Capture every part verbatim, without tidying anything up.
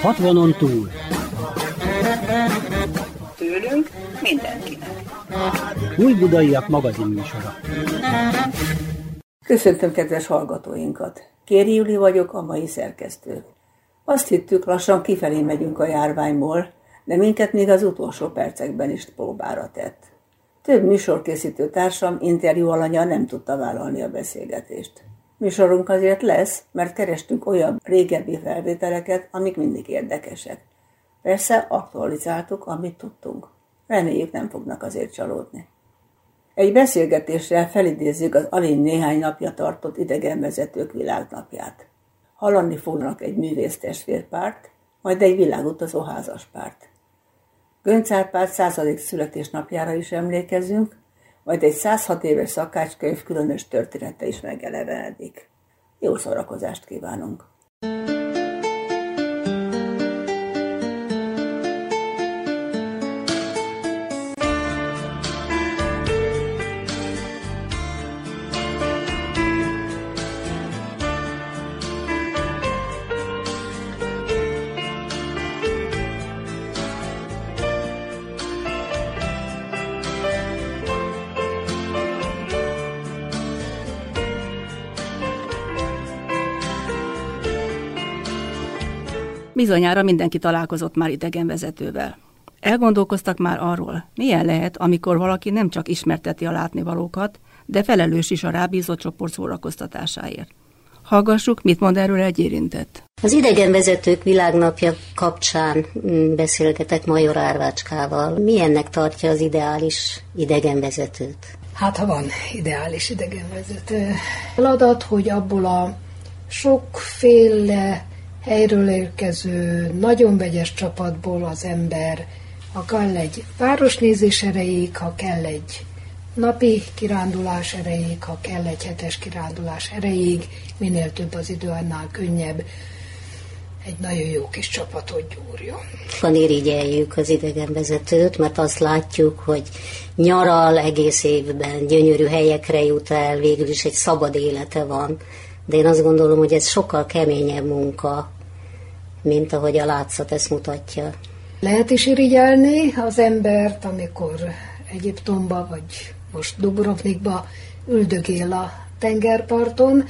hatvanon túl. Tőlünk mindenkinek. Újbudaiak magazin műsora. Köszöntöm kedves hallgatóinkat. Kéri Juli vagyok, a mai szerkesztő. Azt hittük, lassan kifelé megyünk a járványból, de minket még az utolsó percekben is próbára tett. Több műsorkészítő társam interjú alanya nem tudta vállalni a beszélgetést. Műsorunk azért lesz, mert kerestünk olyan régebbi felvételeket, amik mindig érdekesek. Persze aktualizáltuk, amit tudtunk. Reméljük, nem fognak azért csalódni. Egy beszélgetéssel felidézzük az alig néhány napja tartott idegenvezetők világnapját. Hallani fognak egy művésztestvérpárt, majd egy világutazó házaspárt. Göncz Árpád századik születésnapjára is emlékezünk, majd egy százhat éves szakácskönyv különös története is megelevenedik. Jó szórakozást kívánunk! Bizonyára mindenki találkozott már idegenvezetővel. Elgondolkoztak már arról, milyen lehet, amikor valaki nem csak ismerteti a látnivalókat, de felelős is a rábízott csoport szórakoztatásáért. Hallgassuk, mit mond erről egy érintett. Az idegenvezetők világnapja kapcsán beszélgetek Major Árvácskával. Milyennek tartja az ideális idegenvezetőt? Hát, ha van ideális idegenvezető feladat, hogy abból a sokféle helyről érkező, nagyon vegyes csapatból az ember, ha kell egy városnézés erejéig, ha kell egy napi kirándulás erejéig, ha kell egy hetes kirándulás erejéig, minél több az idő, annál könnyebb egy nagyon jó kis csapatot gyúrjon. Van irigyeljük az idegenvezetőt, mert azt látjuk, hogy nyaral egész évben, gyönyörű helyekre jut el, végül is egy szabad élete van. De én azt gondolom, hogy ez sokkal keményebb munka, mint ahogy a látszat ezt mutatja. Lehet is irigyelni az embert, amikor Egyiptomba vagy most Dubrovnikba üldögél a tengerparton,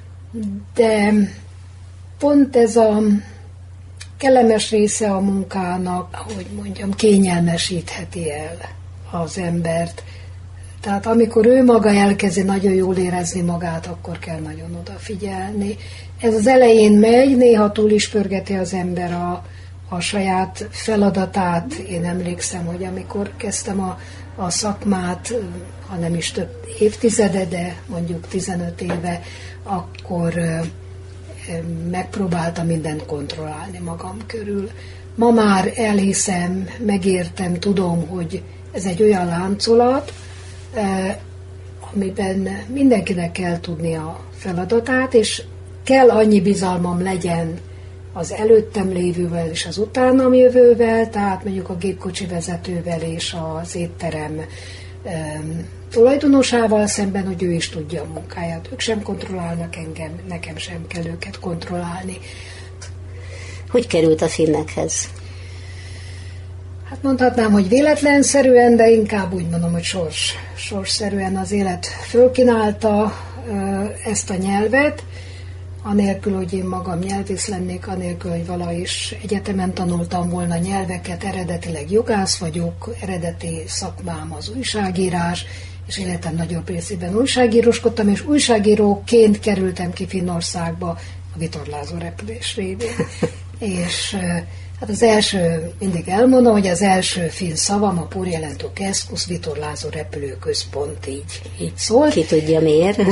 de pont ez a kellemes része a munkának, ahogy mondjam, kényelmesítheti el az embert. Tehát amikor ő maga elkezdi nagyon jól érezni magát, akkor kell nagyon odafigyelni. Ez az elején megy, néha túl is pörgeti az ember a, a saját feladatát. Én emlékszem, hogy amikor kezdtem a, a szakmát, ha nem is több évtizede, de mondjuk tizenöt éve, akkor megpróbáltam mindent kontrollálni magam körül. Ma már elhiszem, megértem, tudom, hogy ez egy olyan láncolat, amiben mindenkinek kell tudni a feladatát, és kell annyi bizalmam legyen az előttem lévővel és az utánam jövővel, tehát mondjuk a gépkocsi vezetővel és az étterem um, tulajdonosával szemben, hogy ő is tudja a munkáját. Ők sem kontrollálnak engem, nekem sem kell őket kontrollálni. Hogy került a finnekhez? Hát mondhatnám, hogy véletlenszerűen, de inkább úgy mondom, hogy sors, sorsszerűen az élet fölkínálta ezt a nyelvet, anélkül, hogy én magam nyelvész lennék, anélkül, hogy vala is egyetemen tanultam volna nyelveket, eredetileg jogász vagyok, eredeti szakmám az újságírás, és életem nagyobb részében újságíróskodtam, és újságíróként kerültem ki Finnországba a vitorlázó repülés révén. és hát az első, mindig elmondom, hogy az első finn szavam a Purjelentő Keskus vitorlázó repülőközpont, így, így szól. Ki tudja miért.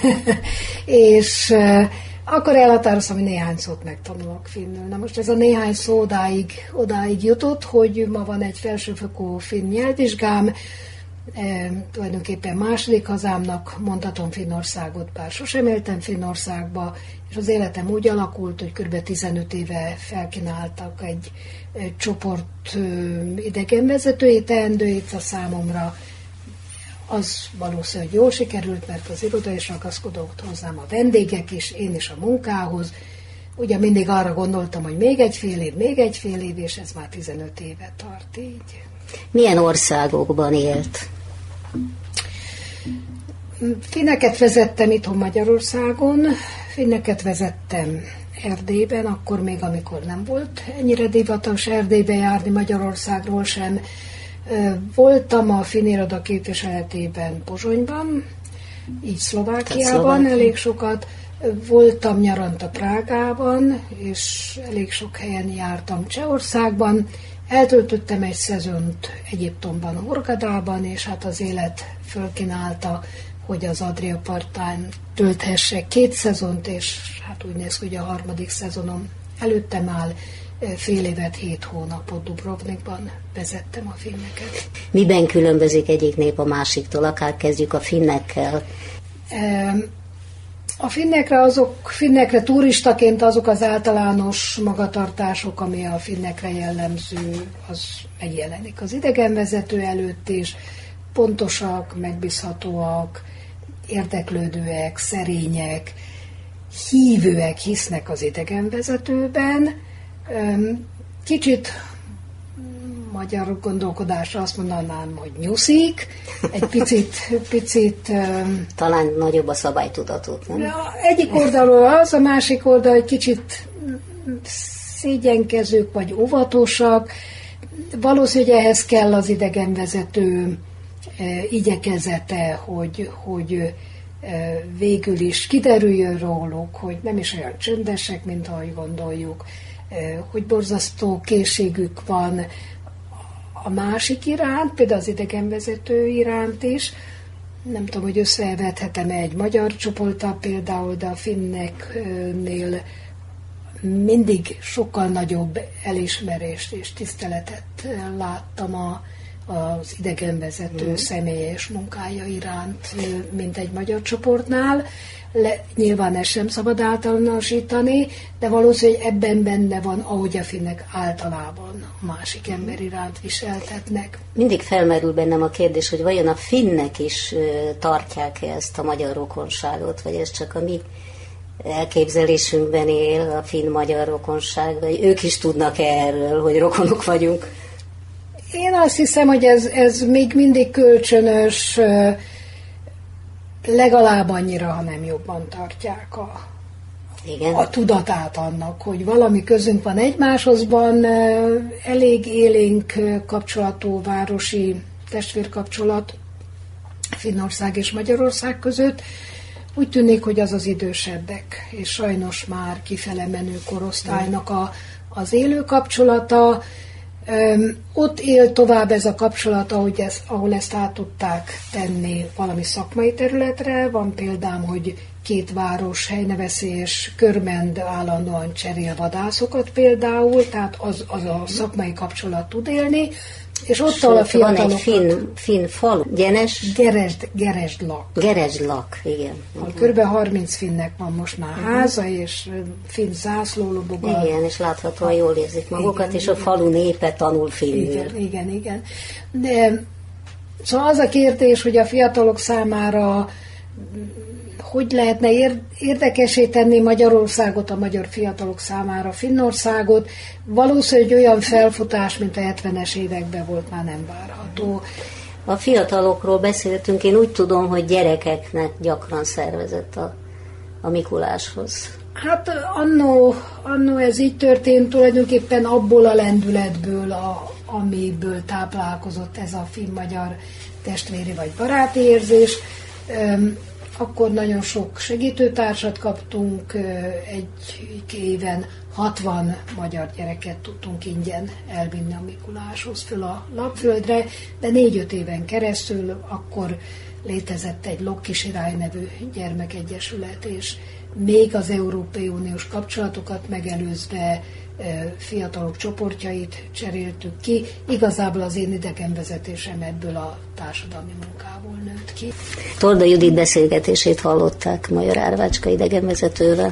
és akkor elhatároztam, hogy néhány szót megtanulok finnül. Na most ez a néhány szó odáig, odáig jutott, hogy ma van egy felsőfokú finn nyelvvizsgám, e, tulajdonképpen második hazámnak mondhatom Finnországot, bár sosem éltem Finnországba, és az életem úgy alakult, hogy kb. tizenöt éve felkínáltak egy, egy csoport idegenvezetői teendőit a számomra. Az valószínűleg jól sikerült, mert az iroda is ragaszkodott hozzám, a vendégek is, én is a munkához. ugye mindig arra gondoltam, hogy még egy fél év, még egy fél év, és ez már tizenöt éve tart így. Milyen országokban élt? Finneket vezettem itthon Magyarországon, finneket vezettem Erdélyben, akkor még, amikor nem volt ennyire divatos Erdélybe járni, Magyarországról sem. Voltam a finn iroda képviseletében Pozsonyban, így Szlovákiában elég sokat. Voltam nyaranta Prágában, és elég sok helyen jártam Csehországban. Eltöltöttem egy szezont Egyiptomban, Hurgadában, és hát az élet fölkínálta, hogy az Adria partán tölthessek két szezont, és hát úgy néz ki, hogy a harmadik szezonom előttem áll, fél évet, hét hónapot Dubrovnikban vezettem a finneket. Miben különbözik egyik nép a másiktól? Akár kezdjük a finnekkel. A finnekre, azok, finnekre turistaként azok az általános magatartások, ami a finnekre jellemző, az megjelenik az idegenvezető előtt is. Pontosak, megbízhatóak, érdeklődőek, szerények, hívőek, hisznek az idegenvezetőben. Kicsit magyar gondolkodásra azt mondanám, hogy nyuszik, egy picit... picit talán nagyobb a szabálytudatot, nem? Egyik oldalról az, a másik oldal egy kicsit szégyenkezők vagy óvatosak. Valószínűleg ehhez kell az idegenvezető igyekezete, hogy, hogy végül is kiderüljön róluk, hogy nem is olyan csöndesek, mint ahogy gondoljuk, hogy borzasztó készségük van a másik iránt, például az idegenvezető iránt is. Nem tudom, hogy összevethetem egy magyar csoporttal például, de a finneknél mindig sokkal nagyobb elismerést és tiszteletet láttam a, az idegenvezető mm. személyes munkája iránt, mint egy magyar csoportnál. Le, nyilván ezt sem szabad általánosítani, de valószínűleg ebben benne van, ahogy a finnek általában a másik ember iránt viseltetnek. Mindig felmerül bennem a kérdés, hogy vajon a finnek is tartják ezt a magyar rokonságot, vagy ez csak a mi elképzelésünkben él a finn-magyar rokonság, vagy ők is tudnak erről, hogy rokonok vagyunk? Én azt hiszem, hogy ez, ez még mindig kölcsönös, legalább annyira, ha nem jobban tartják a, Igen. a tudatát annak, hogy valami közünk van egymáshoz, elég élénk kapcsolatú városi testvérkapcsolat Finnország és Magyarország között. Úgy tűnik, hogy az az idősebbek, és sajnos már kifele menő korosztálynak a, az élő kapcsolata. Öm, ott él tovább ez a kapcsolat, ahogy ez, ahol ezt át tudták tenni valami szakmai területre. Van példám, hogy két város, Helynevesi és Körmend állandóan cserél vadászokat például, tehát az, az a szakmai kapcsolat tud élni. És ott a fiatalokat... Van egy finn, finn falu, Gyenes... Geresd, Geresdlak. Geresdlak, igen. igen. Körülbelül harminc finnek van most már uh-huh. háza, és finn zászlólobogal. Igen, és láthatóan jól érzik magukat, igen, és igen. a falu népe tanul finnül. Igen, igen, igen. De, szóval az a kérdés, hogy a fiatalok számára hogy lehetne érdekessé tenni Magyarországot, a magyar fiatalok számára Finnországot. Valószínűleg olyan felfutás, mint a hetvenes években volt, már nem várható. A fiatalokról beszéltünk, én úgy tudom, hogy gyerekeknek gyakran szervezett a, a Mikuláshoz. Hát annó, annó ez így történt, tulajdonképpen abból a lendületből, a, amiből táplálkozott ez a finn-magyar testvéri vagy baráti érzés. Akkor nagyon sok segítőtársat kaptunk, egy éven hatvan magyar gyereket tudtunk ingyen elvinni a Mikuláshoz föl a Lapföldre, de négy-öt éven keresztül akkor létezett egy Lokkisirály nevű gyermekegyesület, és még az Európai Uniós kapcsolatokat megelőzve fiatalok csoportjait cseréltük ki. Igazából az én idegenvezetésem ebből a társadalmi munkából nőtt ki. Torda Judit beszélgetését hallották Major Árvácska idegenvezetővel.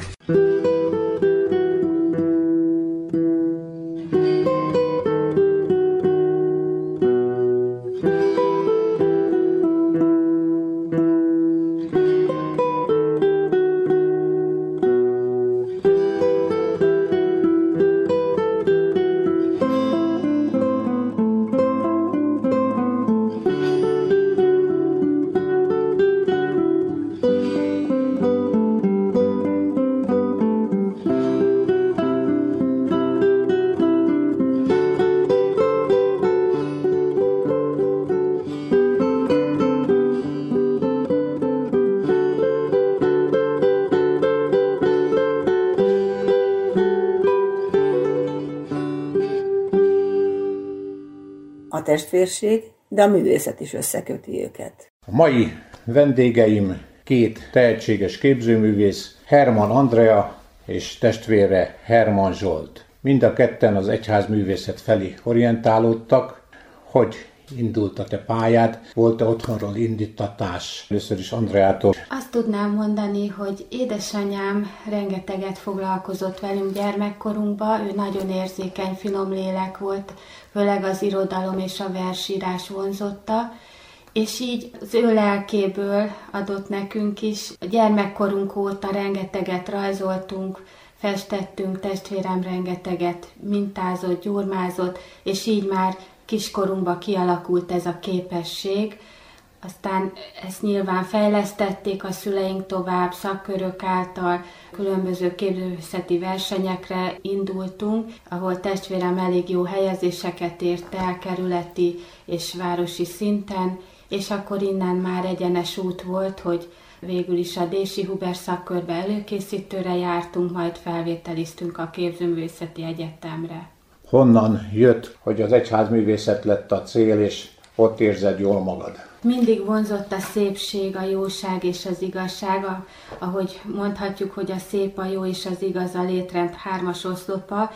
A testvérség, de a művészet is összeköti őket. A mai vendégeim két tehetséges képzőművész, Herman Andrea és testvére Herman Zsolt. Mind a ketten az egyházművészet felé orientálódtak. Hogy indult a te pályád? Volt-e otthonról indítatás? Először is Andreától. Azt tudnám mondani, hogy édesanyám rengeteget foglalkozott velünk gyermekkorunkban, ő nagyon érzékeny, finom lélek volt, főleg az irodalom és a versírás vonzotta, és így az ő lelkéből adott nekünk is. A gyermekkorunk óta rengeteget rajzoltunk, festettünk, testvérem rengeteget mintázott, gyurmázott, és így már kiskorunkban kialakult ez a képesség. Aztán ezt nyilván fejlesztették a szüleink tovább, szakkörök által, különböző képzőművészeti versenyekre indultunk, ahol testvérem elég jó helyezéseket ért el kerületi és városi szinten, és akkor innen már egyenes út volt, hogy végül is a Dési Huber szakkörbe előkészítőre jártunk, majd felvételiztünk a Képzőművészeti Egyetemre. Honnan jött, hogy az egyházművészet lett a cél, és ott érzed jól magad? Mindig vonzott a szépség, a jóság és az igazság, ahogy mondhatjuk, hogy a szép, a jó és az igaz a létrend hármas oszlopa,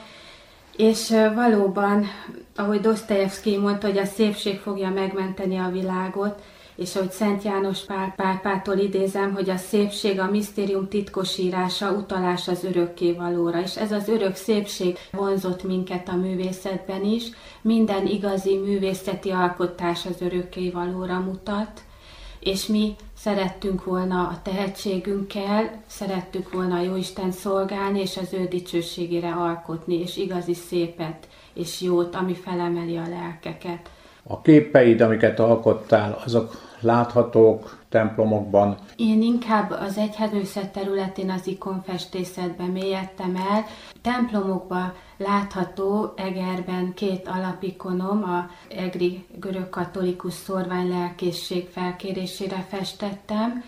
és valóban, ahogy Dostoyevszkij mondta, hogy a szépség fogja megmenteni a világot, és ahogy Szent János Pál pápától idézem, hogy a szépség a misztérium titkosírása, utalás az örökkévalóra. És ez az örök szépség vonzott minket a művészetben is. Minden igazi művészeti alkotás az örökkévalóra mutat, és mi szerettünk volna a tehetségünkkel, szerettük volna a Jóisten szolgálni, és az ő dicsőségére alkotni, és igazi szépet és jót, ami felemeli a lelkeket. A képeid, amiket alkottál, azok láthatók templomokban? Én inkább az egyházművészet területén az ikonfestészetben mélyedtem el. Templomokban látható Egerben két alapikonom, a egri görögkatolikus szórványlelkészség felkérésére festettem,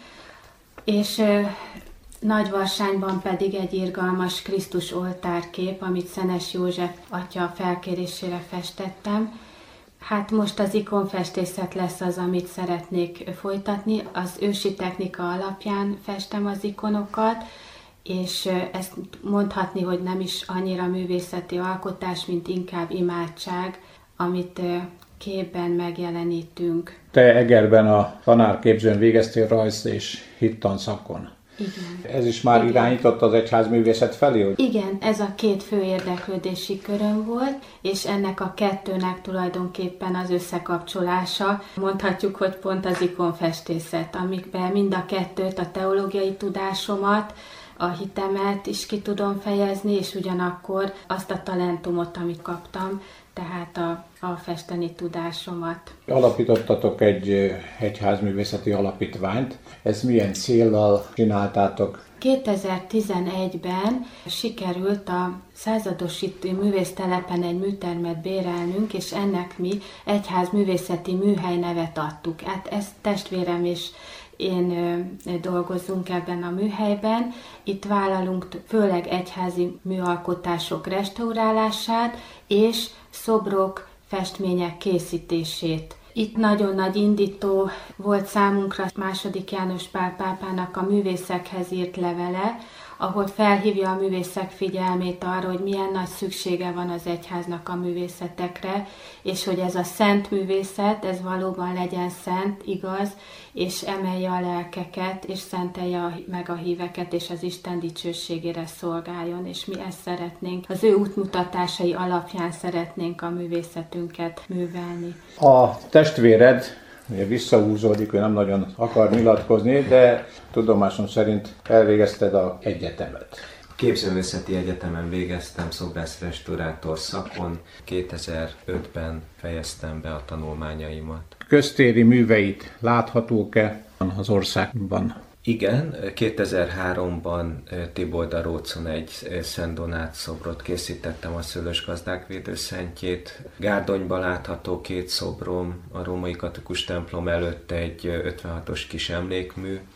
és Nagyvarsányban pedig egy irgalmas Krisztus oltárkép, amit Szenes József atya felkérésére festettem. Hát most az ikonfestészet lesz az, amit szeretnék folytatni. Az ősi technika alapján festem az ikonokat, és ezt mondhatni, hogy nem is annyira művészeti alkotás, mint inkább imádság, amit képben megjelenítünk. Te Egerben a tanárképzőn végeztél rajz és hittanszakon. Igen. Ez is már Igen. irányított az egyházművészet felé? Hogy... Igen, ez a két fő érdeklődési köröm volt, és ennek a kettőnek tulajdonképpen az összekapcsolása, mondhatjuk, hogy pont az ikonfestészet, amikben mind a kettőt, a teológiai tudásomat, a hitemet is ki tudom fejezni, és ugyanakkor azt a talentumot, amit kaptam, tehát a, a festeni tudásomat. Alapítottatok egy egyházművészeti alapítványt. Ez milyen céllal csináltátok? kétezer-tizenegyben sikerült a századosító művésztelepen egy műtermet bérelnünk, és ennek mi egyházművészeti műhely nevet adtuk. Hát ezt testvérem és én dolgozunk ebben a műhelyben. Itt vállalunk főleg egyházi műalkotások restaurálását és szobrok, festmények készítését. Itt nagyon nagy indító volt számunkra második János Pál pápának a művészekhez írt levele, ahol felhívja a művészek figyelmét arra, hogy milyen nagy szüksége van az egyháznak a művészetekre, és hogy ez a szent művészet, ez valóban legyen szent, igaz, és emelje a lelkeket, és szentelje meg a híveket, és az Isten dicsőségére szolgáljon, és mi ezt szeretnénk. Az ő útmutatásai alapján szeretnénk a művészetünket művelni. A testvéred ugye visszahúzódik, hogy nem nagyon akar nyilatkozni, de tudomásom szerint elvégezted az egyetemet. Képzőművészeti Egyetemen végeztem szobrász-restaurátor szakon, kétezer-ötben fejeztem be a tanulmányaimat. Köztéri műveit láthatók-e az országban? Igen, kétezer-háromban Tiboldarócon egy Szent Donát szobrot készítettem, a Szőlős Gazdák Védőszentjét. Gárdonyban látható két szobrom, a római katolikus templom előtt egy ötvenhatos kis emlékmű,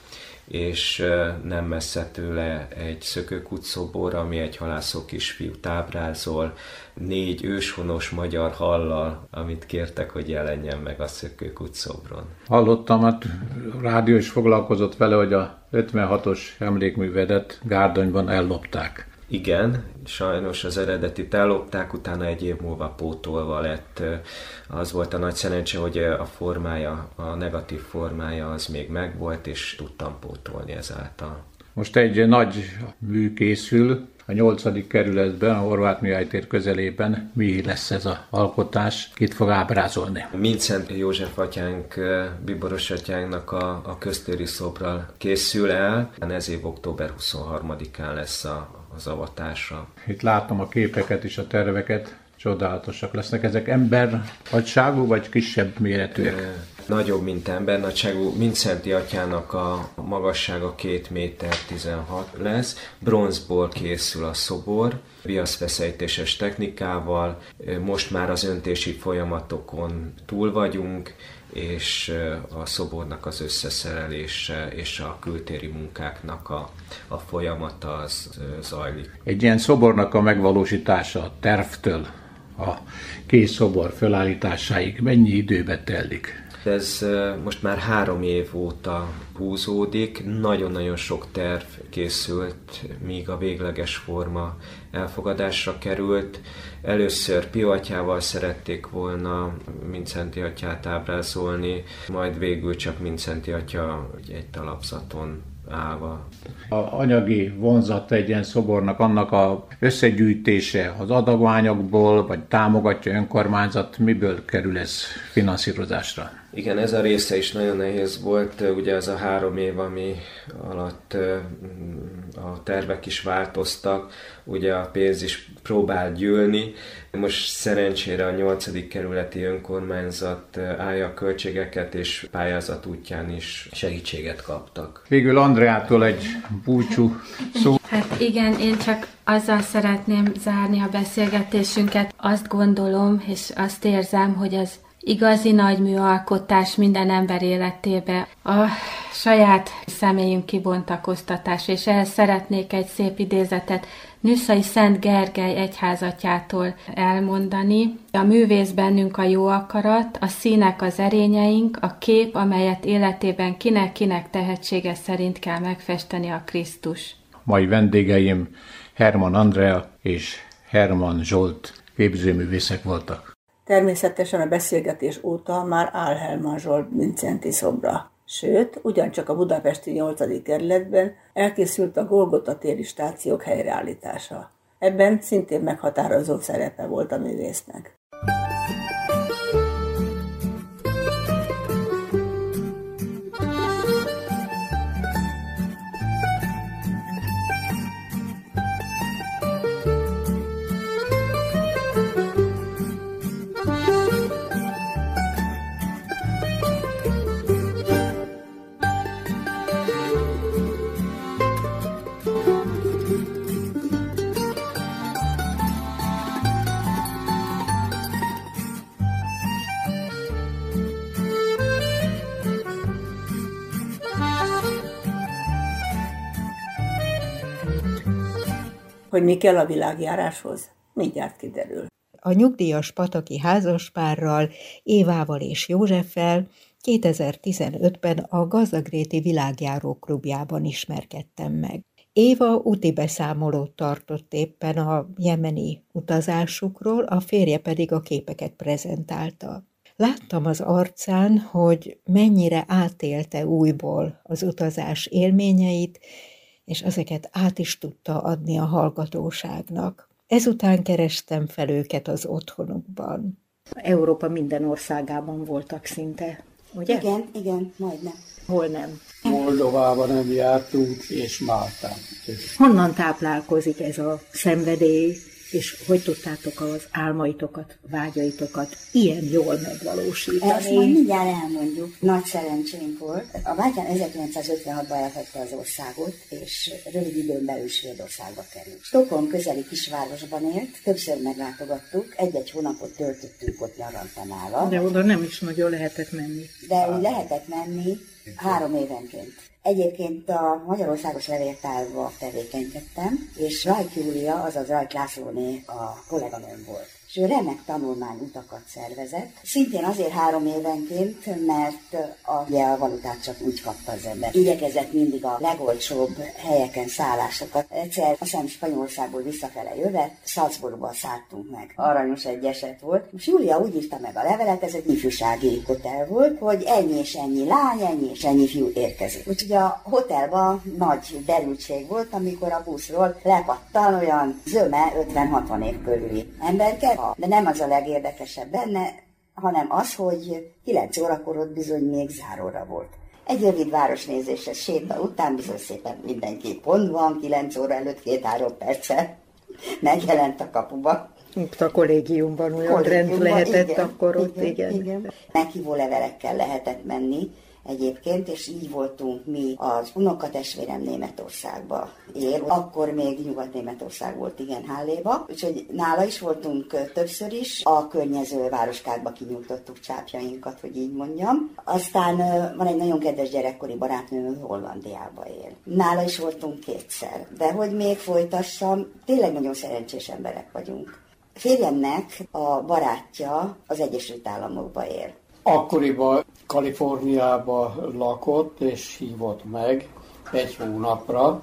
és nem messze tőle egy szökőkutszobor, ami egy halászó kisfiút ábrázol, négy őshonos magyar hallal, amit kértek, hogy jelenjen meg a szökőkutszobron. Hallottam, hát rádió is foglalkozott vele, hogy a ötvenhatos emlékművedet Gárdonyban ellopták. Igen, sajnos az eredetit ellopták, utána egy év múlva pótolva lett. Az volt a nagy szerencse, hogy a formája, a negatív formája az még megvolt, és tudtam pótolni ezáltal. Most egy nagy mű készül a nyolcadik kerületben, a Horváth Mihály tér közelében. Mi lesz ez az alkotás? Kit fog ábrázolni? Mindszenty József atyánk, Bíboros atyánknak a, a köztéri szobra készül el. Ez év október huszonharmadikán lesz a, az avatása. Itt látom a képeket és a terveket. Csodálatosak lesznek. Ezek ember nagyságú vagy kisebb méretűek? Nagyobb, mint ember nagyságú. Mindszenty atyának a magassága két méter tizenhat lesz. Bronzból készül a szobor, viaszfeszejtéses technikával. Most már az öntési folyamatokon túl vagyunk, és a szobornak az összeszerelése és a kültéri munkáknak a, a folyamata az zajlik. Egy ilyen szobornak a megvalósítása a tervtől a kész szobor felállításáig mennyi időbe telik? Ez most már három év óta húzódik, nagyon-nagyon sok terv készült, míg a végleges forma elfogadásra került. Először Pio atyával szerették volna Mindszenty atyát ábrázolni, majd végül csak Mindszenty atya egy talapzaton állva. A anyagi vonzat egy ilyen szobornak, annak a összegyűjtése az adagványokból, vagy támogatja önkormányzat, miből kerül ez finanszírozásra? Igen, ez a része is nagyon nehéz volt, ugye ez a három év, ami alatt a tervek is változtak, ugye a pénz is próbál gyűlni. Most szerencsére a nyolcadik kerületi önkormányzat állja a költségeket, és pályázat útján is segítséget kaptak. Végül Andreától egy búcsú szó. Hát igen, én csak azzal szeretném zárni a beszélgetésünket. Azt gondolom, és azt érzem, hogy az igazi nagyműalkotás minden ember életébe a saját személyünk kibontakoztatás, és ehhez szeretnék egy szép idézetet Nyuszai Szent Gergely egyházatyától elmondani. A művész bennünk a jó akarat, a színek az erényeink, a kép, amelyet életében kinek-kinek tehetsége szerint kell megfesteni a Krisztus. Mai vendégeim Herman Andrea és Herman Zsolt képzőművészek voltak. Természetesen a beszélgetés óta már áll Herman Zsolt Mindszenty szobra. Sőt, ugyancsak a budapesti nyolcadik kerületben elkészült a Golgota téri stációk helyreállítása. Ebben szintén meghatározó szerepe volt a művésznek. Hogy mi kell a világjáráshoz, mindjárt kiderül. A nyugdíjas pataki házaspárral, Évával és Józseffel kétezer-tizenötben a Gazdagréti Világjáró Klubjában ismerkedtem meg. Éva úti beszámolót tartott éppen a jemeni utazásukról, a férje pedig a képeket prezentálta. Láttam az arcán, hogy mennyire átélte újból az utazás élményeit, és ezeket át is tudta adni a hallgatóságnak. Ezután kerestem fel őket az otthonukban. Európa minden országában voltak szinte, ugye? Igen, igen, majdnem. Hol nem? Moldovában nem jártunk, és Máltán. Honnan táplálkozik ez a szenvedély, és hogy tudtátok az álmaitokat, vágyaitokat ilyen jól megvalósítani? Ezt majd mindjárt elmondjuk. Nagy szerencsénk volt. A bátyám ezerkilencszázötvenhatban elhagyta az országot, és rövid időn belül Svédországba került. Stockholm közeli kisvárosban élt, többször meglátogattuk, egy-egy hónapot töltöttünk ott nyarantanálva. De oda nem is nagyon lehetett menni. De úgy lehetett menni három évenként. Egyébként a Magyarországos Levéltárban tevékenykedtem, és Rajk Júlia, azaz Rajk Lászlóné a kolléganőm volt. És ő remek tanulmányutakat szervezett, szintén azért három évenként, mert a, ugye a valutát csak úgy kapta az ember. Igyekezett mindig a legolcsóbb helyeken szállásokat. Egyszer, azt hiszem Spanyolországból visszafele jövet, Salzburgban szálltunk meg. Aranyos egy eset volt. Most Júlia úgy írta meg a levelet, ez egy ifjúsági hotel volt, hogy ennyi és ennyi lány, ennyi és ennyi fiú érkezik. Úgyhogy a hotelban nagy derültség volt, amikor a buszról lepattan olyan zöme ötven-hatvan év körüli emberke. De nem az a legérdekesebb benne, hanem az, hogy kilenc órakor ott bizony még záróra volt. Egy rövid városnézéses séta után bizony szépen mindenki pont van, kilenc óra előtt két-három perccel megjelent a kapuba. Itt a kollégiumban olyan rend lehetett igen, akkor ott, igen. igen. igen. Meghívó levelekkel lehetett menni egyébként, és így voltunk mi. Az unokatestvérem Németországba él, akkor még Nyugat-Németország volt, igen, Halléba, úgyhogy nála is voltunk többször is, a környező városkákba kinyújtottuk csápjainkat, hogy így mondjam. Aztán van egy nagyon kedves gyerekkori barátnőm, Hollandiába él. Nála is voltunk kétszer, de hogy még folytassam, tényleg nagyon szerencsés emberek vagyunk. Férjemnek a barátja az Egyesült Államokba él. Akkoriban Kaliforniában lakott, és hívott meg egy hónapra,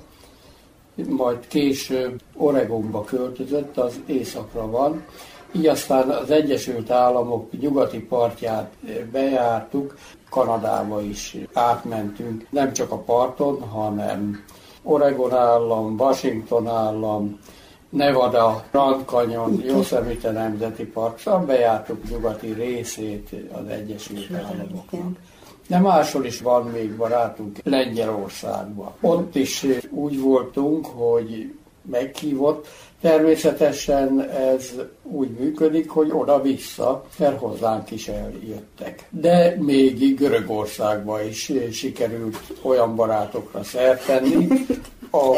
majd később Oregonba költözött, az északra van. Így aztán az Egyesült Államok nyugati partját bejártuk, Kanadába is átmentünk, nem csak a parton, hanem Oregon állam, Washington állam, Nevada, Grand Canyon, Yosemite Nemzeti Park, szóval bejártuk nyugati részét az Egyesült Államoknak. De máshol is van még barátunk, Lengyelországban. Ott is úgy voltunk, hogy meghívott. Természetesen ez úgy működik, hogy oda-vissza, mert hozzánk is eljöttek. De még Görögországban is sikerült olyan barátokra szert tenni, a,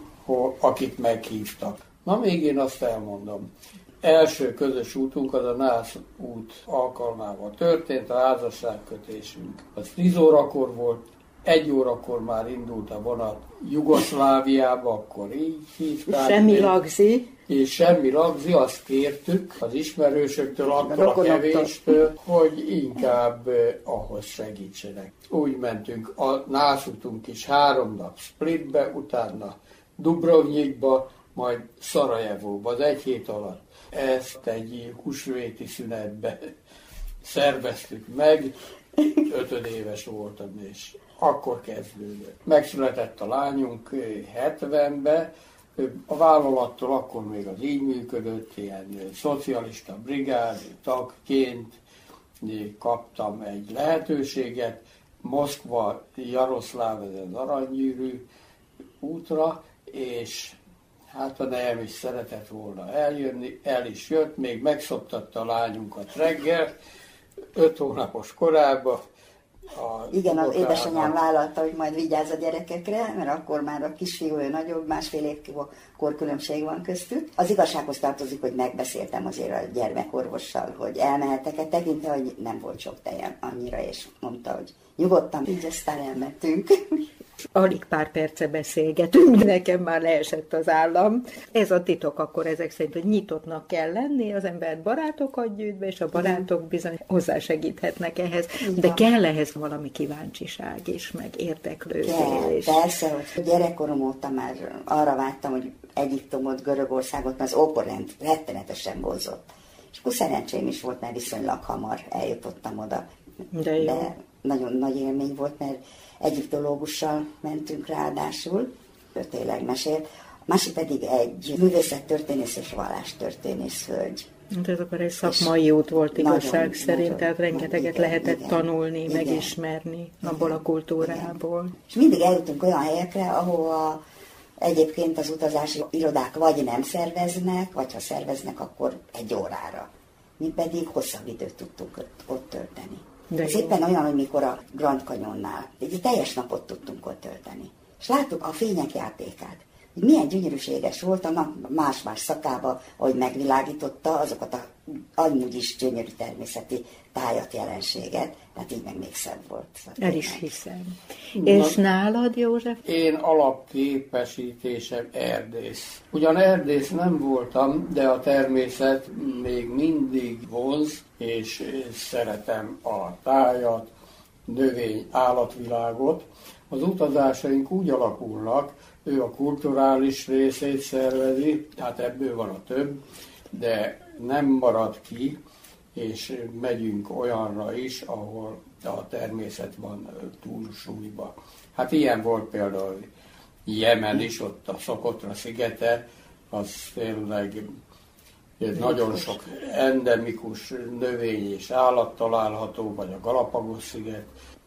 akik meghívtak. Na, még én azt elmondom. Első közös útunk az a Nász út alkalmával történt, a házasságkötésünk. Az tíz órakor volt, egy órakor már indult a vonat Jugoszláviába, akkor így hívták. Semmi lagzi. És semmi lagzi, azt kértük az ismerősöktől, attól a kevéstől, hogy inkább eh, ahhoz segítsenek. Úgy mentünk, a Nász útunk is három nap Splitbe, utána Dubrovnikba, majd Szarajevóba, az egy hét alatt. Ezt egy húsvéti szünetbe szerveztük meg, ötödéves voltam, és akkor kezdődött. Megszületett a lányunk hetvenben, a vállalattól akkor még az így működött, ilyen szocialista brigád tagként kaptam egy lehetőséget, Moszkva, Jaroszláv, ez az aranygyűrű útra, és hát a nejem is szeretett volna eljönni, el is jött, még megszoktatta a lányunkat reggel, öt hónapos korában. A Igen, az édesanyám vállalta, hogy majd vigyáz a gyerekekre, mert akkor már a kisfiú ő nagyobb, másfél év korkülönbség van köztük. Az igazsághoz tartozik, hogy megbeszéltem azért a gyermekorvossal, hogy elmehetek-e, tekintve, hogy nem volt sok tejem annyira, és mondta, hogy nyugodtan, így aztán elmentünk. Alig pár perce beszélgetünk, nekem már leesett az állam. Ez a titok akkor ezek szerint, hogy nyitottnak kell lenni, az ember barátokat gyűjt be, és a barátok bizony hozzásegíthetnek ehhez. De kell ehhez valami kíváncsiság is, meg érdeklődés. Persze, hogy gyerekkorom óta már arra vágytam, hogy Egyiptomot, Görögországot, mert az ókorrend rettenetesen vonzott. És akkor szerencsém is volt, mert viszonylag hamar eljutottam oda. De jó. De nagyon nagy élmény volt, mert egyiptológussal mentünk ráadásul, ő tényleg mesélt. A másik pedig egy művészettörténész és vallástörténész hölgy. Hát ez akkor egy szakmai út volt igazság nagyon, szerint, nagyon, tehát rengeteget igen, lehetett igen, tanulni, igen, megismerni igen, abból a kultúrából. Igen. És mindig eljutunk olyan helyekre, ahol egyébként az utazási irodák vagy nem szerveznek, vagy ha szerveznek, akkor egy órára. Mi pedig hosszabb időt tudtunk ott tölteni. De ez jó. Éppen olyan, hogy mikor a Grand Canyonnál egy teljes napot tudtunk ott tölteni. És láttuk a fények játékát. Milyen gyönyörűséges volt a nap más-más szakába, ahogy megvilágította azokat a amúgy is gyönyörű természeti tájat, jelenséget, tehát így meg még szebb volt. El is hiszem. Na, és nálad, József? Én alapképesítésem erdész. Ugyan erdész nem voltam, de a természet még mindig vonz, és szeretem a tájat, növény, állatvilágot. Az utazásaink úgy alakulnak, ő a kulturális részét szervezi, tehát ebből van a több, de nem marad ki, és megyünk olyanra is, ahol a természet van túlsúlyba. Hát ilyen volt például Jemen is, ott a Szokotra szigete, az tényleg nagyon sok endemikus növény és állat található, vagy a Galapagos sziget.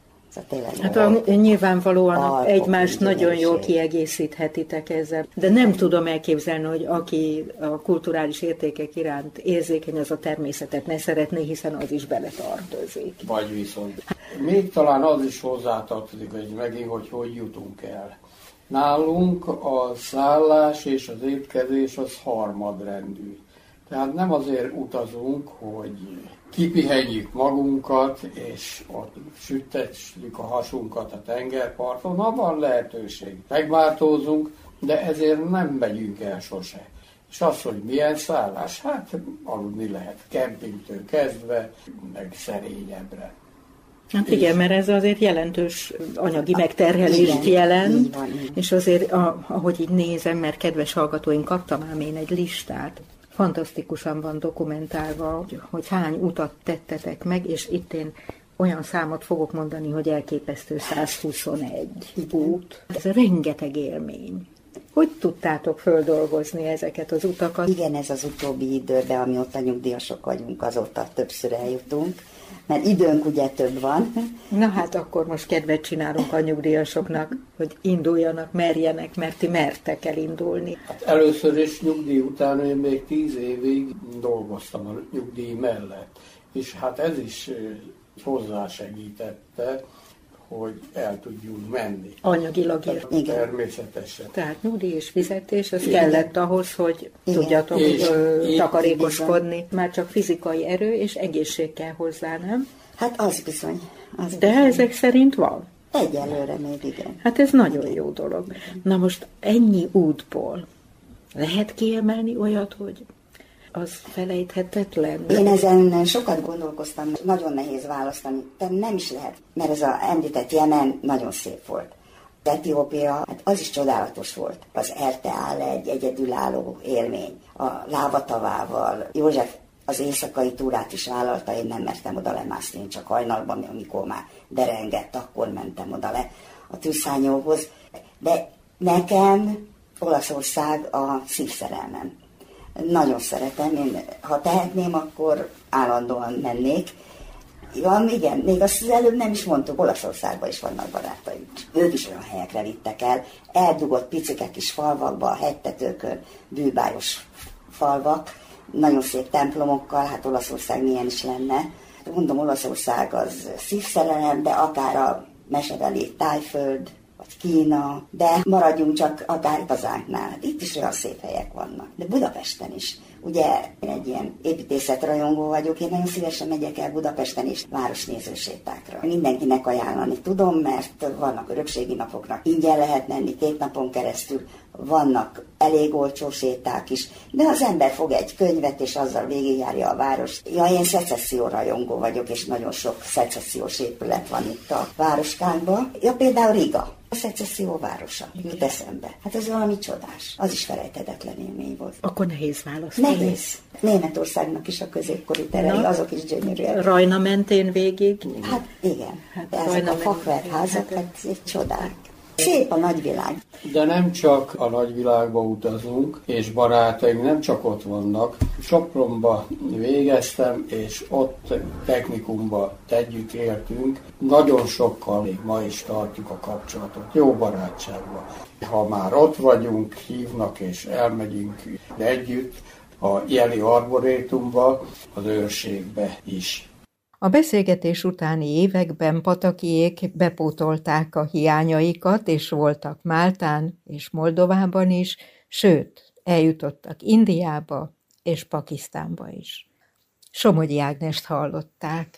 Hát a, nyilvánvalóan egymást nagyon jól kiegészíthetitek ezzel, de nem tudom elképzelni, hogy aki a kulturális értékek iránt érzékeny, az a természetet ne szeretné, hiszen az is beletartozik. Vagy viszont. Még talán az is hozzátartozik, hogy megint, hogy hogy jutunk el. Nálunk a szállás és az étkezés az harmadrendű. Tehát nem azért utazunk, hogy kipihenjük magunkat, és ott sütetjük a hasunkat a tengerparton, ha van lehetőség. Megváltózunk, de ezért nem megyünk el sose. És az, hogy milyen szállás, hát aludni lehet kempingtől kezdve, meg szerényebbre. Hát igen, mert ez azért jelentős anyagi megterhelést igen, jelent, így van, így. És azért, ahogy így nézem, mert kedves hallgatóink, kaptam ám én egy listát, fantasztikusan van dokumentálva, hogy hány utat tettetek meg, és itt én olyan számot fogok mondani, hogy elképesztő százhuszonegy út. Ez rengeteg élmény. Hogy tudtátok földolgozni ezeket az utakat? Igen, ez az utóbbi időben, amióta nyugdíjasok vagyunk, azóta többször eljutunk, mert időnk ugye több van. Na hát akkor most kedvet csinálunk a nyugdíjasoknak, hogy induljanak, merjenek, mert ti mertek elindulni. Hát először is nyugdíj után én még tíz évig dolgoztam a nyugdíj mellett, és hát ez is hozzásegítette, hogy el tudjunk menni. Anyagilag is. Természetesen. Tehát nyugdíj és fizetés, az igen. kellett ahhoz, hogy igen. tudjatok és ö, takarékoskodni. Bizony. Már csak fizikai erő és egészség kell hozzá, nem? Hát az bizony. Az De bizony. ezek szerint van? Egyelőre még igen. Hát ez nagyon jó dolog. Na most ennyi útból lehet kiemelni olyat, hogy az felejthetetlen. Én ezen sokat gondolkoztam, nagyon nehéz választani, de nem is lehet, mert ez a említett Jemen nagyon szép volt. Etiópia, hát az is csodálatos volt. Az Erteál egy egyedülálló élmény. A lávatavával, József az éjszakai túrát is vállalta, én nem mertem oda lemászni, én csak hajnalban, amikor már derengett, akkor mentem oda le a tűzszányóhoz. De nekem Olaszország a szívszerelmem. Nagyon szeretem, én ha tehetném, akkor állandóan mennék. Van, igen, még azt az előbb nem is mondtuk, Olaszországban is vannak barátaim. Ők is olyan helyekre vittek el, eldugott picike kis falvakba, a hegytetőkön, bűbájos falvak, nagyon szép templomokkal, hát Olaszország milyen is lenne. Mondom, Olaszország az szívszerelem, de akár a mesebeli Tájföld, vagy Kína, de maradjunk csak akár hazánknál. Itt is olyan szép helyek vannak. De Budapesten is. Ugye én egy ilyen építészetrajongó vagyok, én nagyon szívesen megyek el Budapesten is városnézősétákra. Mindenkinek ajánlani tudom, mert vannak örökségi napoknak ingyen lehet menni két napon keresztül, vannak elég olcsó séták is, de az ember fog egy könyvet, és azzal végigjárja a várost. Ja, én szecesszió rajongó vagyok, és nagyon sok szecessziós épület van itt a városkánkban. Ja, például Riga, a szecesszió városa. Jut eszembe. Hát ez valami csodás. Az is felejthetetlen élmény volt. Akkor nehéz választani. Nehéz. Németországnak is a középkori terei, Na, azok is gyönyörűek. Rajna mentén végig? Hát igen. Hát de ezek a fakvertházak, hát egy csodák. Szép a nagyvilág. De nem csak a nagyvilágba utazunk, és barátaim nem csak ott vannak. Sopronba végeztem, és ott technikumba együtt éltünk. Nagyon sokkal még ma is tartjuk a kapcsolatot. Jó barátságban. Ha már ott vagyunk, hívnak és elmegyünk együtt a Jeli Arborétumba, az őrségbe is. A beszélgetés utáni években Patakiék bepótolták a hiányaikat, és voltak Máltán és Moldovában is, sőt, eljutottak Indiába és Pakisztánba is. Somogyi Ágnest hallották.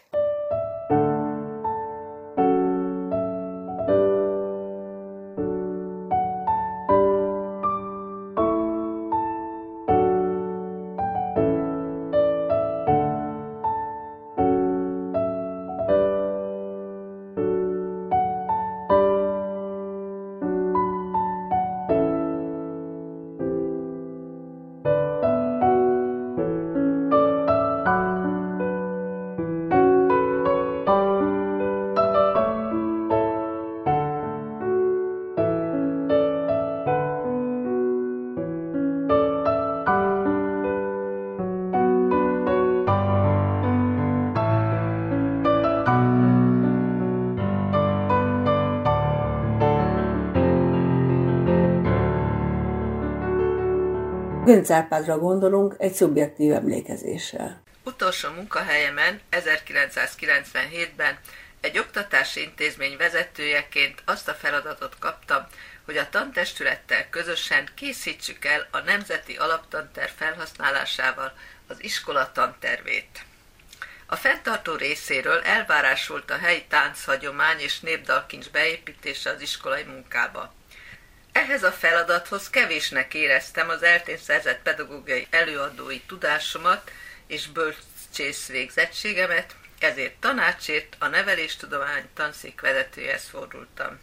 Göncz Árpádra gondolunk egy szubjektív emlékezéssel. Utolsó munkahelyemen ezerkilencszázkilencvenhétben egy oktatási intézmény vezetőjeként azt a feladatot kaptam, hogy a tantestülettel közösen készítsük el a Nemzeti Alaptanterv felhasználásával az iskola tantervét. A fenntartó részéről elvárás volt a helyi tánchagyomány és népdalkincs beépítése az iskolai munkába. Ehhez a feladathoz kevésnek éreztem az eltén szerzett pedagógiai előadói tudásomat és bölcsész végzettségemet, ezért tanácsért a neveléstudomány tanszék vezetőjehez fordultam.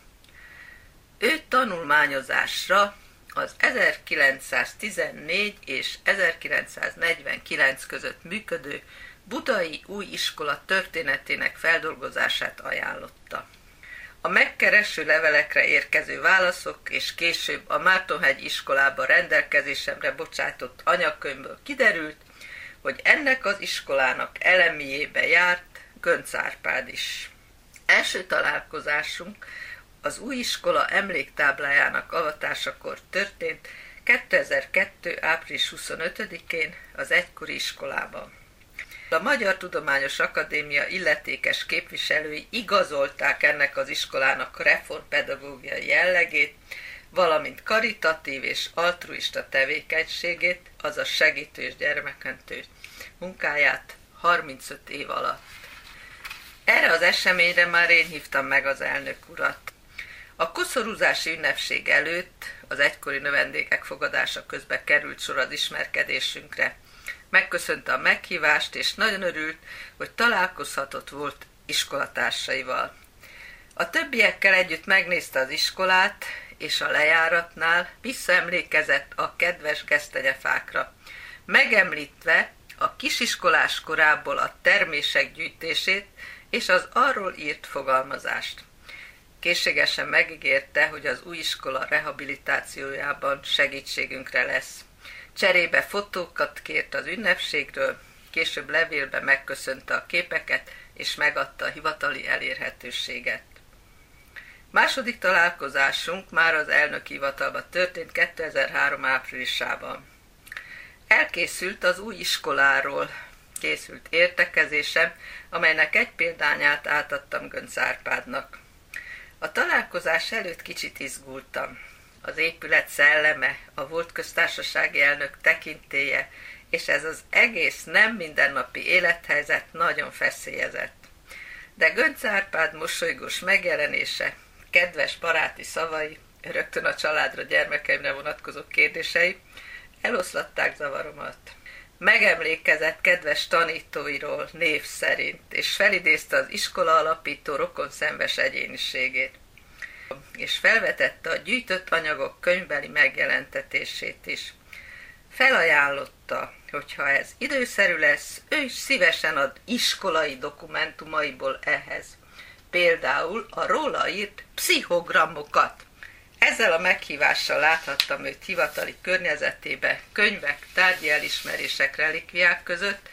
Ő tanulmányozásra az ezerkilencszáztizennégy és ezerkilencszáznegyvenkilenc között működő budai új iskola történetének feldolgozását ajánlotta. A megkereső levelekre érkező válaszok és később a Mártonhegy iskolában rendelkezésemre bocsátott anyagkönyvből kiderült, hogy ennek az iskolának elemiébe járt Göncz Árpád is. Első találkozásunk az új iskola emléktáblájának avatásakor történt kétezer-kettő. április huszonötödikén az egykori iskolában. A Magyar Tudományos Akadémia illetékes képviselői igazolták ennek az iskolának reformpedagógiai jellegét, valamint karitatív és altruista tevékenységét, azaz segítő és gyermekmentő munkáját harmincöt év alatt. Erre az eseményre már én hívtam meg az elnök urat. A koszorúzási ünnepség előtt az egykori növendékek fogadása közben került sor az ismerkedésünkre. Megköszönte a meghívást, és nagyon örült, hogy találkozhatott volt iskolatársaival. A többiekkel együtt megnézte az iskolát, és a lejáratnál visszaemlékezett a kedves gesztenyefákra, megemlítve a kisiskolás korából a termések gyűjtését és az arról írt fogalmazást. Készségesen megígérte, hogy az új iskola rehabilitációjában segítségünkre lesz. Cserébe fotókat kért az ünnepségről, később levélbe megköszönte a képeket, és megadta a hivatali elérhetőséget. Második találkozásunk már az elnöki hivatalban történt kétezer-három. áprilisában. Elkészült az új iskoláról készült értekezésem, amelynek egy példányát átadtam Göncz Árpádnak. A találkozás előtt kicsit izgultam. Az épület szelleme, a volt köztársasági elnök tekintélye, és ez az egész nem mindennapi élethelyzet nagyon feszélyezett. De Göncz Árpád mosolygós megjelenése, kedves baráti szavai, rögtön a családra, gyermekeimre vonatkozó kérdései eloszlatták zavaromat. Megemlékezett kedves tanítóiról név szerint, és felidézte az iskola alapító rokonszenves egyéniségét, és felvetette a gyűjtött anyagok könyvbeli megjelentetését is. Felajánlotta, hogy ha ez időszerű lesz, ő is szívesen ad iskolai dokumentumaiból ehhez. Például a róla írt pszichogramokat. Ezzel a meghívással láthattam őt hivatali környezetébe, könyvek, tárgyi elismerések, relikviák között,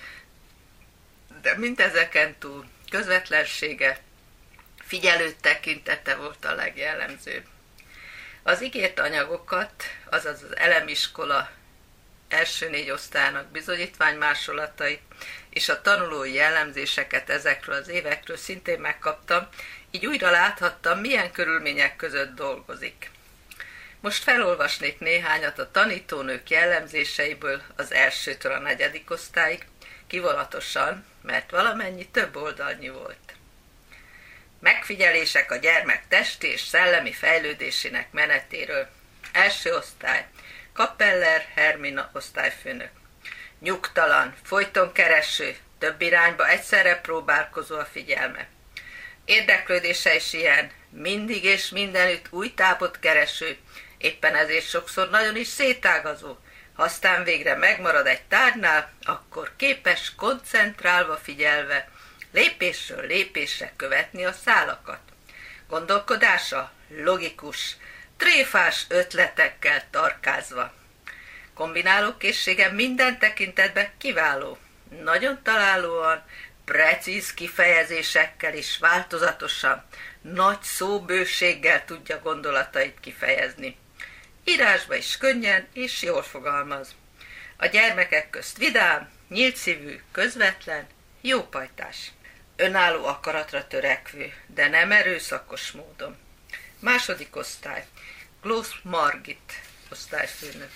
de mindezeken túl közvetlensége, figyelő tekintete volt a legjellemzőbb. Az ígért anyagokat, azaz az elemiskola első négy osztályának bizonyítványmásolatait és a tanulói jellemzéseket ezekről az évekről szintén megkaptam, így újra láthattam, milyen körülmények között dolgozik. Most felolvasnék néhányat a tanítónők jellemzéseiből az elsőtől a negyedik osztályig, kivonatosan, mert valamennyi több oldalnyi volt. Megfigyelések a gyermek testi és szellemi fejlődésének menetéről. Első osztály. Kappeller Hermina osztályfőnök. Nyugtalan, folyton kereső, több irányba egyszerre próbálkozó a figyelme. Érdeklődése is ilyen, mindig és mindenütt új tápot kereső, éppen ezért sokszor nagyon is szétágazó. Ha aztán végre megmarad egy tárgynál, akkor képes koncentrálva figyelve, lépésről lépésre követni a szálakat. Gondolkodása logikus, tréfás ötletekkel tarkázva. Kombinálókészsége minden tekintetben kiváló, nagyon találóan, precíz kifejezésekkel is változatosan, nagy szóbőséggel tudja gondolatait kifejezni. Írásba is könnyen és jól fogalmaz. A gyermekek közt vidám, nyílt szívű, közvetlen, jópajtás. Önálló akaratra törekvő, de nem erőszakos módon. Második osztály. Glósz Margit osztályfőnök.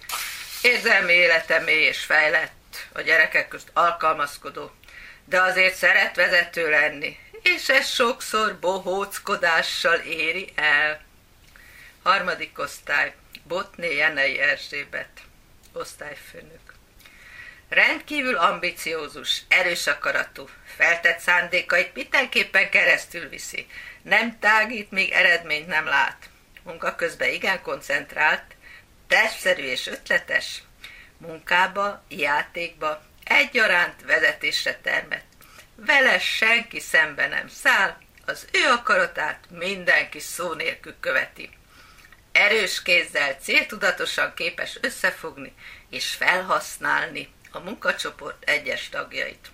Érzelmi élete mély és fejlett, a gyerekek közt alkalmazkodó, de azért szeret vezető lenni, és ez sokszor bohóckodással éri el. Harmadik osztály. Botné Jenei Erzsébet osztályfőnök. Rendkívül ambiciózus, erős akaratú, feltett szándékait mindenképpen keresztül viszi. Nem tágít, míg eredményt nem lát. Munka közben igen koncentrált, tervszerű és ötletes. Munkába, játékba egyaránt vezetésre termett. Vele senki szembe nem száll, az ő akaratát mindenki szó nélkül követi. Erős kézzel céltudatosan képes összefogni és felhasználni a munkacsoport egyes tagjait.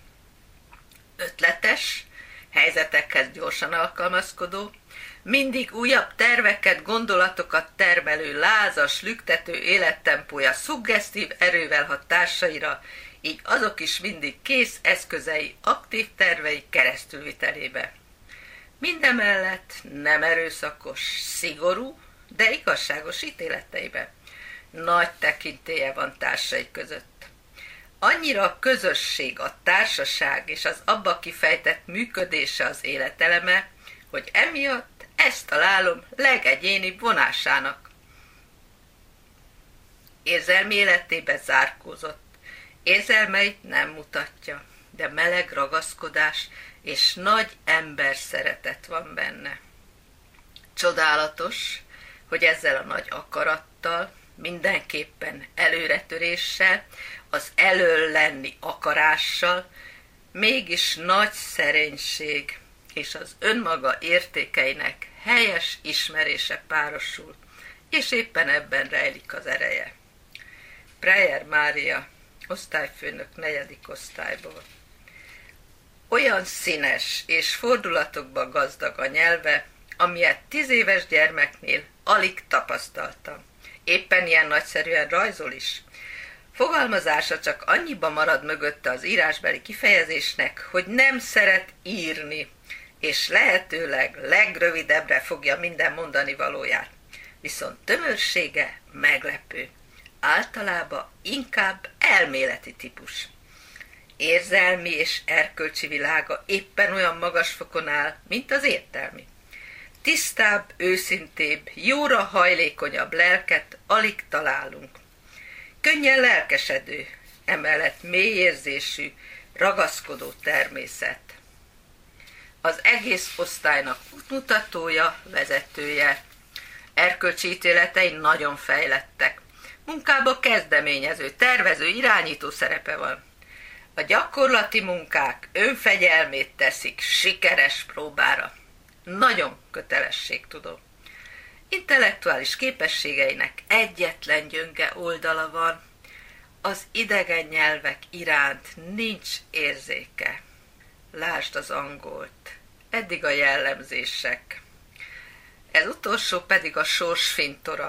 Ötletes, helyzetekhez gyorsan alkalmazkodó, mindig újabb terveket, gondolatokat termelő, lázas, lüktető élettempója szuggesztív erővel hat társaira, így azok is mindig kész eszközei, aktív tervei keresztülvitelébe. Mindemellett nem erőszakos, szigorú, de igazságos ítéleteibe. Nagy tekintélye van társai között. Annyira a közösség, a társaság és az abba kifejtett működése az életeleme, hogy emiatt ezt találom legegyénibb vonásának. Érzelmi életébe zárkózott. Érzelmeit nem mutatja, de meleg ragaszkodás és nagy ember szeretet van benne. Csodálatos, hogy ezzel a nagy akarattal, mindenképpen előretöréssel, az elől lenni akarással, mégis nagy szerénység és az önmaga értékeinek helyes ismerése párosul, és éppen ebben rejlik az ereje. Preyer Mária, osztályfőnök negyedik osztályból. Olyan színes és fordulatokba gazdag a nyelve, amilyet tíz éves gyermeknél alig tapasztaltam. Éppen ilyen nagyszerűen rajzol is. Fogalmazása csak annyiba marad mögötte az írásbeli kifejezésnek, hogy nem szeret írni, és lehetőleg legrövidebbre fogja minden mondani valóját. Viszont tömörsége meglepő. Általában inkább elméleti típus. Érzelmi és erkölcsi világa éppen olyan magas fokon áll, mint az értelmi. Tisztább, őszintébb, jóra hajlékonyabb lelket alig találunk. Könnyen lelkesedő, emellett mélyérzésű, ragaszkodó természet. Az egész osztálynak útmutatója, vezetője. Erkölcsi ítéletei nagyon fejlettek. Munkába kezdeményező, tervező, irányító szerepe van. A gyakorlati munkák önfegyelmét teszik sikeres próbára. Nagyon kötelességtudó. Intellektuális képességeinek egyetlen gyönge oldala van, az idegen nyelvek iránt nincs érzéke. Lásd az angolt, eddig a jellemzések. Ez utolsó pedig a sorsfintora.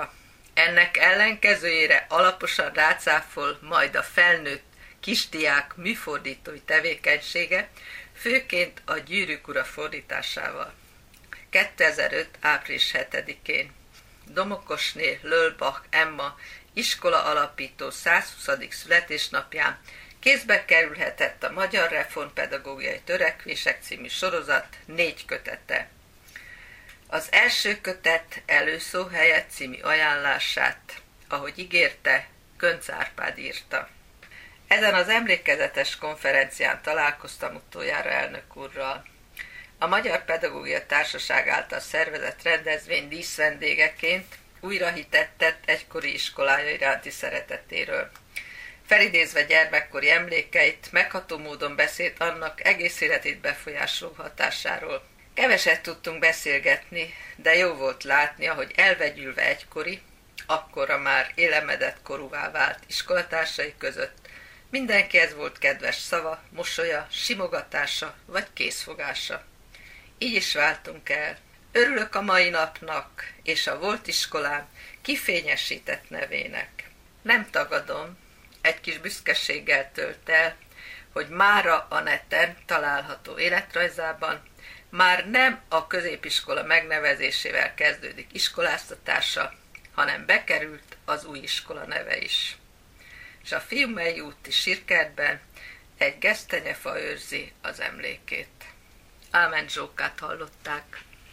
Ennek ellenkezőjére alaposan rácáfol majd a felnőtt kisdiák műfordítói tevékenysége, főként a Gyűrűk ura fordításával. kétezer-öt. április hetedikén Domokosné Lölbach Emma iskola alapító százhuszadik születésnapján kézbe kerülhetett a Magyar Reformpedagógiai Törekvések című sorozat négy kötete. Az első kötet Előszó helyett című ajánlását, ahogy ígérte, Göncz Árpád írta. Ezen az emlékezetes konferencián találkoztam utoljára elnök úrral. A Magyar Pedagógia Társaság által szervezett rendezvény díszvendégeként újra hitet tett egykori iskolája iránti szeretetéről. Felidézve gyermekkori emlékeit, megható módon beszélt annak egész életét befolyásoló hatásáról. Keveset tudtunk beszélgetni, de jó volt látni, ahogy elvegyülve egykori, akkorra már élemedett korúvá vált iskolatársai között mindenkihez volt kedves szava, mosolya, simogatása vagy készfogása. Így is váltunk el. Örülök a mai napnak és a volt iskolám kifényesített nevének. Nem tagadom, egy kis büszkeséggel tölt el, hogy mára a neten található életrajzában már nem a középiskola megnevezésével kezdődik iskoláztatása, hanem bekerült az új iskola neve is. És a Fiumei úti sírkertben egy gesztenyefa őrzi az emlékét. Ámen Zsókát hallották.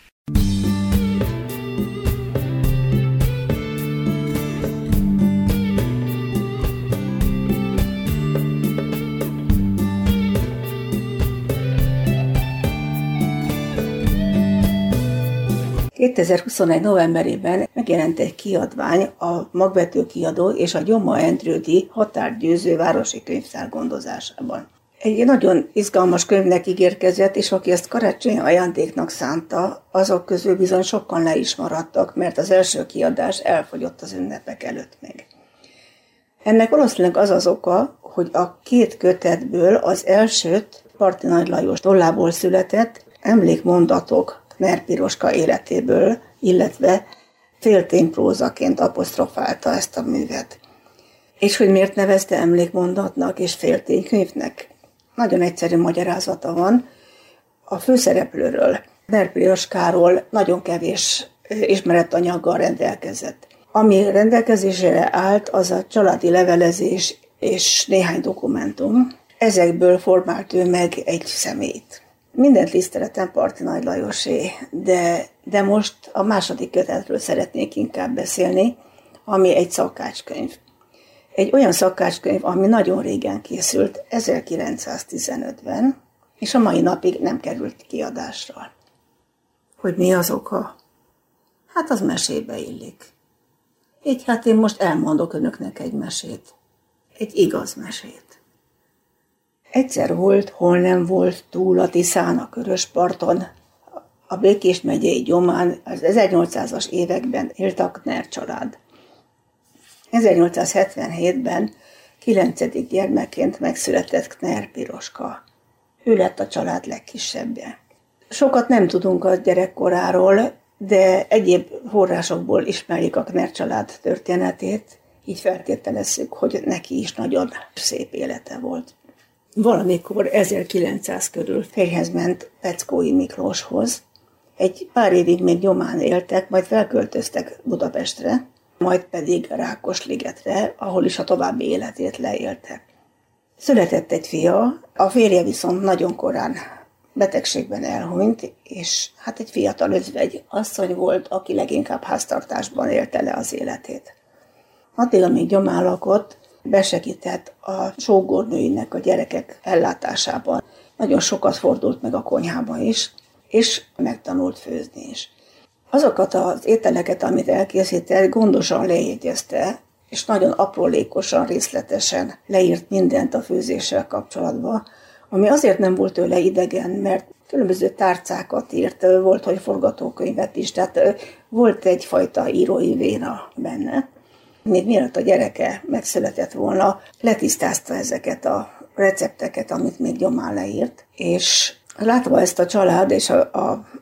kétezer-huszonegy. novemberében megjelent egy kiadvány a Magvető Kiadó és a Gyoma Endrődi Határgyőző Városi Könyvtár gondozásában. Egy nagyon izgalmas könyvnek ígérkezett, és aki ezt karácsonyi ajándéknak szánta, azok közül bizony sokan le is maradtak, mert az első kiadás elfogyott az ünnepek előtt még. Ennek valószínűleg az az oka, hogy a két kötetből az elsőt Parti Nagy Lajos tollából született emlékmondatok Kner Piroska életéből, illetve féltényprózaként apostrofálta ezt a művet. És hogy miért nevezte emlékmondatnak és félténykönyvnek? Nagyon egyszerű magyarázata van. A főszereplőről, Kner Piroskáról nagyon kevés ismeretanyaggal rendelkezett. Ami rendelkezésre állt, az a családi levelezés és néhány dokumentum. Ezekből formált ő meg egy személyt. Mindent tiszteletem Parti Nagy Lajosé, de, de most a második kötetről szeretnék inkább beszélni, ami egy szakácskönyv. Egy olyan szakácskönyv, ami nagyon régen készült, ezerkilencszáztizenötben, és a mai napig nem került kiadásra. Hogy mi az oka? Hát az mesébe illik. Így hát én most elmondok önöknek egy mesét. Egy igaz mesét. Egyszer volt, hol nem volt túl a Tiszán, a Körösparton, a Békés megyei Gyomán, az ezernyolcszázas években élt a Kner család. ezernyolcszázhetvenhétben kilencedik gyermekként megszületett Kner Piroska. Ő lett a család legkisebbje. Sokat nem tudunk a gyerekkoráról, de egyéb forrásokból ismerjük a Kner család történetét, így feltételezzük, hogy neki is nagyon szép élete volt. Valamikor ezerkilencszáz körül férjhez ment Peckói Miklóshoz. Egy pár évig még Gyomán éltek, majd felköltöztek Budapestre, majd pedig Rákosligetre, ahol is a további életét leélte. Született egy fia, a férje viszont nagyon korán betegségben elhunyt, és hát egy fiatal özvegy asszony volt, aki leginkább háztartásban élte le az életét. Addig, amíg Gyomán lakott, besegített a sógornőinek a gyerekek ellátásában. Nagyon sokat fordult meg a konyhába is, és megtanult főzni is. Azokat az ételeket, amit elkészített, gondosan lejegyezte, és nagyon aprólékosan, részletesen leírt mindent a főzéssel kapcsolatban, ami azért nem volt tőle idegen, mert különböző tárcákat írt, volt, hogy forgatókönyvet is, tehát volt egyfajta írói véna benne. Még mielőtt a gyereke megszületett volna, letisztázta ezeket a recepteket, amit még Gyomán leírt, és látva ezt a család és a, a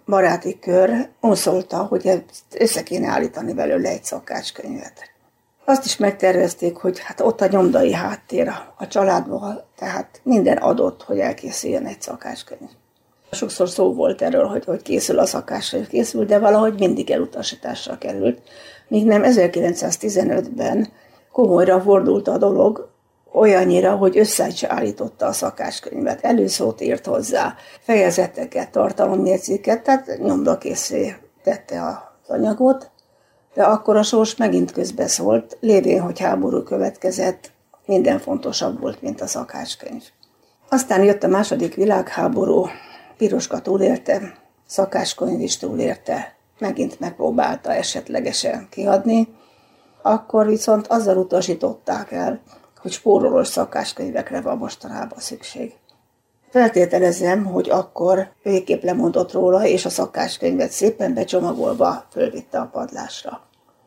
baráti kör unszolta, hogy össze kéne állítani belőle egy szakácskönyvet. Azt is megtervezték, hogy hát ott a nyomdai háttér a családban, tehát minden adott, hogy elkészüljön egy szakácskönyv. Sokszor szó volt erről, hogy, hogy készül a szakácskönyv, készül, de valahogy mindig elutasításra került. Míg nem ezerkilencszáztizenötben komolyra fordult a dolog, olyannyira, hogy össze is állította a szakácskönyvet, előszót írt hozzá, fejezeteket, tartalomjegyzéket, tehát nyomdakészé tette az anyagot, de akkor a sors megint közbeszólt, lévén, hogy háború következett, minden fontosabb volt, mint a szakácskönyv. Aztán jött a második világháború, Piroska túlélte, szakácskönyv is túlélte, megint megpróbálta esetlegesen kiadni, akkor viszont azzal utasították el, hogy spórolós szakácskönyvekre van mostanában szükség. Feltételezem, hogy akkor végképp lemondott róla, és a szakácskönyvet szépen becsomagolva fölvitte a padlásra.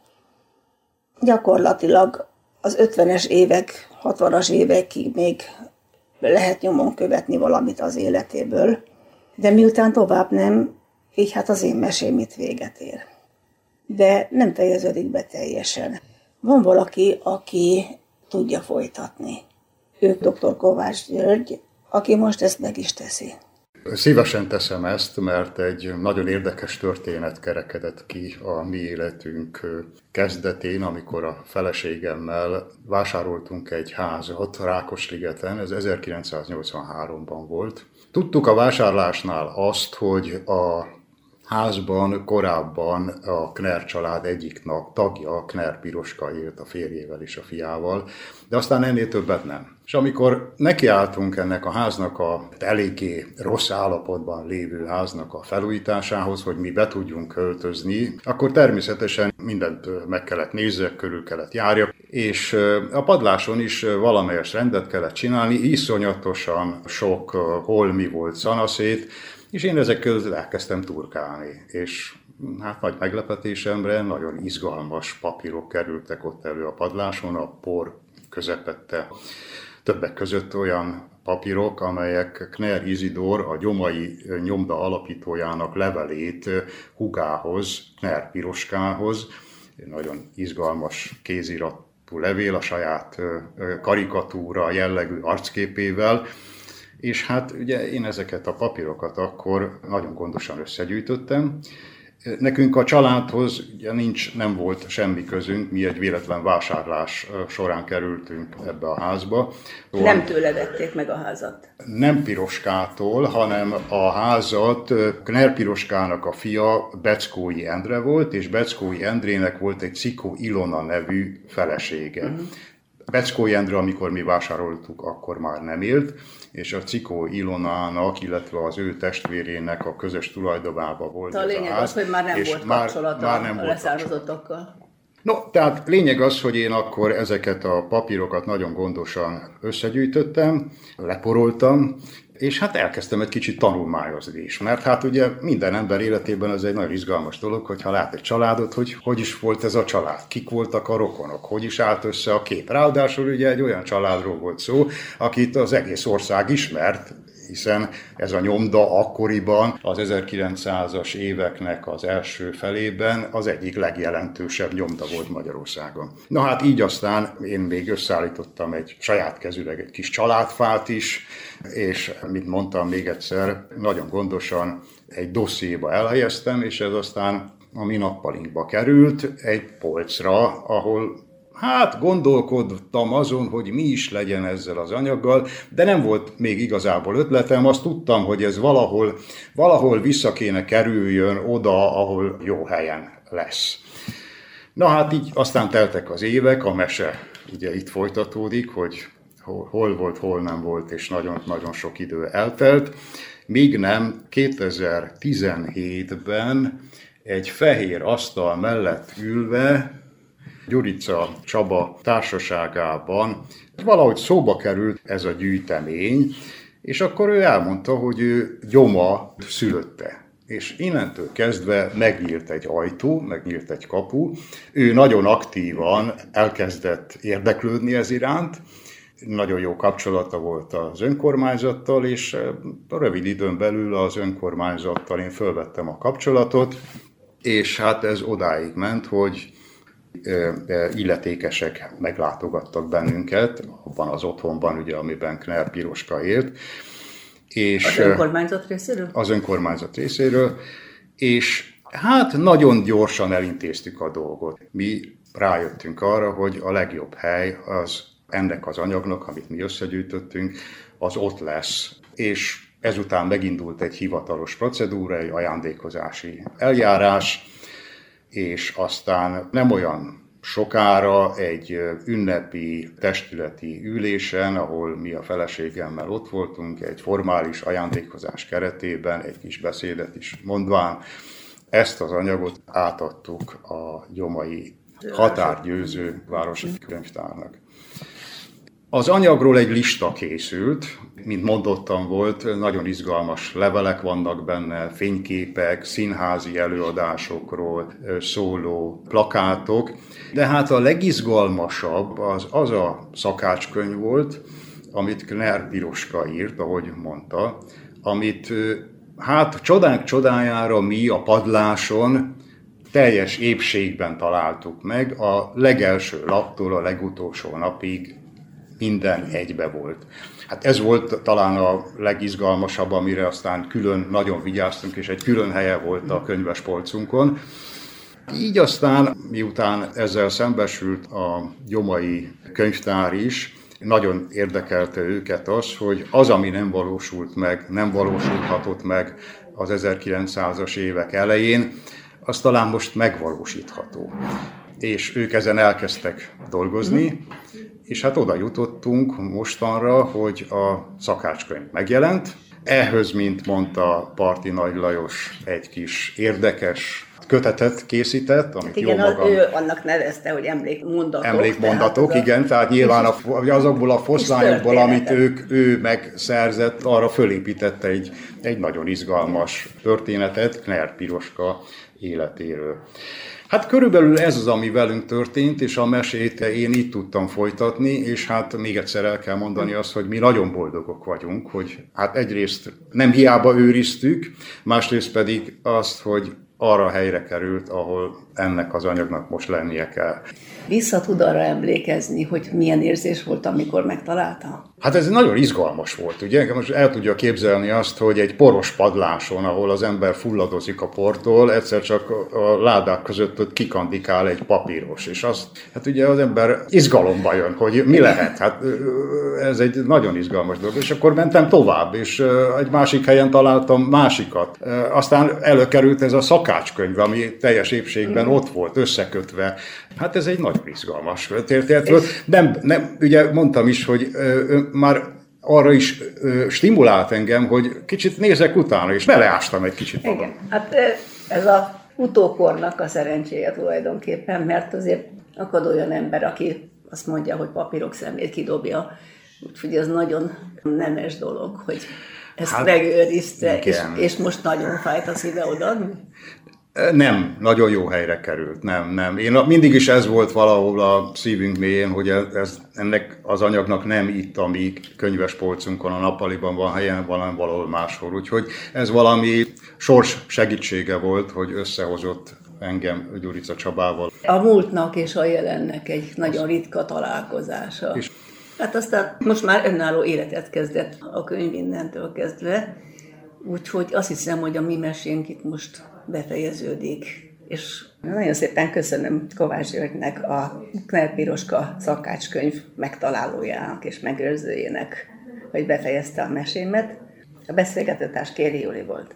Gyakorlatilag az ötvenes évek, hatvanas évekig még lehet nyomon követni valamit az életéből, de miután tovább nem, így hát az én mesém itt véget ér. De nem fejeződik be teljesen. Van valaki, aki tudja folytatni. Ő doktor Kovács György, aki most ezt meg is teszi. Szívesen teszem ezt, mert egy nagyon érdekes történet kerekedett ki a mi életünk kezdetén, amikor a feleségemmel vásároltunk egy házat Rákosligeten, ez ezerkilencszáznyolcvanháromban volt. Tudtuk a vásárlásnál azt, hogy a házban korábban a Knern család egyik tagja, Knern Piroska élt a férjével és a fiával, de aztán ennél többet nem. És amikor nekiálltunk ennek a háznak, a eléggé rossz állapotban lévő háznak a felújításához, hogy mi be tudjunk költözni, akkor természetesen mindent meg kellett nézzek, körül kellett járjak, és a padláson is valamelyes rendet kellett csinálni, iszonyatosan sok holmi volt szanaszét, és én ezek közül elkezdtem turkálni, és hát nagy meglepetésemre nagyon izgalmas papírok kerültek ott elő a padláson, a por közepette. Többek között olyan papírok, amelyek Knern Izidor, a gyomai nyomda alapítójának levelét húgához, Knern Piroskához, nagyon izgalmas kéziratú levél a saját karikatúra jellegű arcképével, és hát ugye én ezeket a papírokat akkor nagyon gondosan összegyűjtöttem. Nekünk a családhoz ugye nincs, nem volt semmi közünk, mi egy véletlen vásárlás során kerültünk ebbe a házba. Nem tőle vették meg a házat? Nem Piroskától, hanem a házat Knern Piroskának a fia Beckói Endre volt, és Beckói Endrének volt egy Cikó Ilona nevű felesége. Uh-huh. Beckói Endre, amikor mi vásároltuk, akkor már nem élt, és a Cikó Ilonának, illetve az ő testvérének a közös tulajdonában volt a ez lényeg a ház, az, hogy már nem volt kapcsolata már, már nem a leszármazottakkal. No, tehát lényeg az, hogy én akkor ezeket a papírokat nagyon gondosan összegyűjtöttem, leporoltam, és hát elkezdtem egy kicsit tanulmányozni is, mert hát ugye minden ember életében ez egy nagyon izgalmas dolog, hogyha lát egy családot, hogy hogy is volt ez a család, kik voltak a rokonok, hogy is állt össze a kép. Ráadásul ugye egy olyan családról volt szó, akit az egész ország ismert, hiszen ez a nyomda akkoriban, az ezerkilencszázas éveknek az első felében az egyik legjelentősebb nyomda volt Magyarországon. Na hát így aztán én még összeállítottam egy saját kezűleg egy kis családfát is, és mint mondtam még egyszer, nagyon gondosan egy dossziéba elhelyeztem, és ez aztán a mi nappalinkba került egy polcra, ahol hát gondolkodtam azon, hogy mi is legyen ezzel az anyaggal, de nem volt még igazából ötletem, azt tudtam, hogy ez valahol, valahol vissza kéne kerüljön oda, ahol jó helyen lesz. Na hát így aztán teltek az évek, a mese ugye itt folytatódik, hogy hol volt, hol nem volt, és nagyon-nagyon sok idő eltelt, míg nem kétezer-tizenhétben egy fehér asztal mellett ülve, Gyurica Csaba társaságában valahogy szóba került ez a gyűjtemény, és akkor ő elmondta, hogy ő Gyoma szülötte. És innentől kezdve megnyílt egy ajtó, megnyílt egy kapu. Ő nagyon aktívan elkezdett érdeklődni ez iránt, nagyon jó kapcsolata volt az önkormányzattal, és rövid időn belül az önkormányzattal én fölvettem a kapcsolatot, és hát ez odáig ment, hogy illetékesek meglátogattak bennünket, abban az otthonban, ugye, amiben Kner Piroska élt. És az önkormányzat részéről? Az önkormányzat részéről, és hát nagyon gyorsan elintéztük a dolgot. Mi rájöttünk arra, hogy a legjobb hely az ennek az anyagnak, amit mi összegyűjtöttünk, az ott lesz. És ezután megindult egy hivatalos procedúra, egy ajándékozási eljárás, és aztán nem olyan sokára egy ünnepi testületi ülésen, ahol mi a feleségemmel ott voltunk, egy formális ajándékozás keretében, egy kis beszédet is mondván, ezt az anyagot átadtuk a gyomai határgyőző városi könyvtárnak. Az anyagról egy lista készült, mint mondottam volt, nagyon izgalmas levelek vannak benne, fényképek, színházi előadásokról szóló plakátok, de hát a legizgalmasabb az az a szakácskönyv volt, amit Kner Piroska írt, ahogy mondta, amit hát csodánk csodájára mi a padláson teljes épségben találtuk meg, a legelső laptól a legutolsó napig minden egybe volt. Hát ez volt talán a legizgalmasabb, amire aztán külön nagyon vigyáztunk, és egy külön helye volt a könyvespolcunkon. Így aztán, miután ezzel szembesült a gyomai könyvtár is, nagyon érdekelte őket az, hogy az, ami nem valósult meg, nem valósulhatott meg az ezerkilencszázas évek elején, az talán most megvalósítható. És ők ezen elkezdtek dolgozni, és hát oda jutottunk mostanra, hogy a szakácskönyv megjelent. Ehhez, mint mondta Parti Nagy Lajos, egy kis érdekes kötetet készített, amit igen, jó magam... ő annak nevezte, hogy emlékmondatok. Emlékmondatok, tehát igen, tehát nyilván a, azokból a foszlányokból, amit ők, ő megszerzett, arra fölépítette egy, egy nagyon izgalmas történetet Kner Piroska életéről. Hát körülbelül ez az, ami velünk történt, és a mesét én így tudtam folytatni, és hát még egyszer el kell mondani azt, hogy mi nagyon boldogok vagyunk, hogy hát egyrészt nem hiába őriztük, másrészt pedig azt, hogy arra a helyre került, ahol ennek az anyagnak most lennie kell. Vissza tud arra emlékezni, hogy milyen érzés volt, amikor megtalálta? Hát ez nagyon izgalmas volt, ugye? Most el tudja képzelni azt, hogy egy poros padláson, ahol az ember fulladozik a portól, egyszer csak a ládák között ott kikandikál egy papíros, és azt, hát ugye az ember izgalomba jön, hogy mi lehet, hát ez egy nagyon izgalmas dolog, és akkor mentem tovább, és egy másik helyen találtam másikat. Aztán előkerült ez a szakácskönyv, ami teljes épségben ott volt, összekötve. Hát ez egy nagyon izgalmas történet volt. Nem, nem, ugye mondtam is, hogy ö, már arra is ö, stimulált engem, hogy kicsit nézek utána, és beleástam egy kicsit magam. Igen, hát ez a utókornak a szerencséje tulajdonképpen, mert azért akad olyan ember, aki azt mondja, hogy papírok szemét kidobja, úgyhogy ez nagyon nemes dolog, hogy ezt hát, megőrizte, és, és most nagyon fájt a szíve odaadni. Nem, nagyon jó helyre került, nem, nem. Én mindig is ez volt valahol a szívünk mélyén, hogy ez, ennek az anyagnak nem itt a mi könyvespolcunkon, a nappaliban van helyen, hanem valahol máshol. Úgyhogy ez valami sors segítsége volt, hogy összehozott engem Gyurica Csabával. A múltnak és a jelennek egy nagyon ritka találkozása. És hát aztán most már önálló életet kezdett a könyv innentől kezdve, úgyhogy azt hiszem, hogy a mi mesénk itt most befejeződik. És nagyon szépen köszönöm Kovács Györgynek, a Kner Piroska szakácskönyv megtalálójának és megőrzőjének, hogy befejezte a mesémet. A beszélgetőtárs Kéri Júli volt.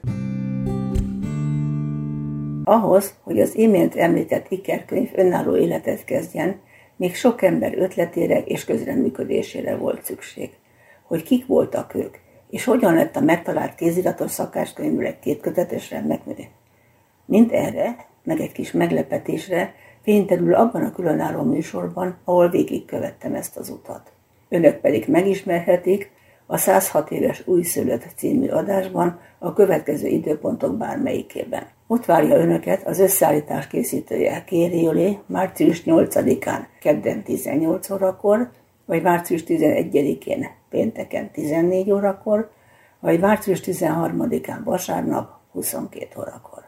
Ahhoz, hogy az imént említett ikerkönyv önálló életet kezdjen, még sok ember ötletére és közreműködésére volt szükség. Hogy kik voltak ők, és hogyan lett a megtalált kéziratos szakácskönyvből egy kétkötetes remekmű. Mint erre, meg egy kis meglepetésre fényterül abban a különálló műsorban, ahol végigkövettem ezt az utat. Önök pedig megismerhetik a százhat éves újszülött című adásban a következő időpontok bármelyikében. Ott várja önöket az összeállítás készítője Kéri Júli március nyolcadikán kedden tizennyolc órakor, vagy március tizenegyedikén pénteken tizennégy órakor, vagy március tizenharmadikán vasárnap huszonkét órakor.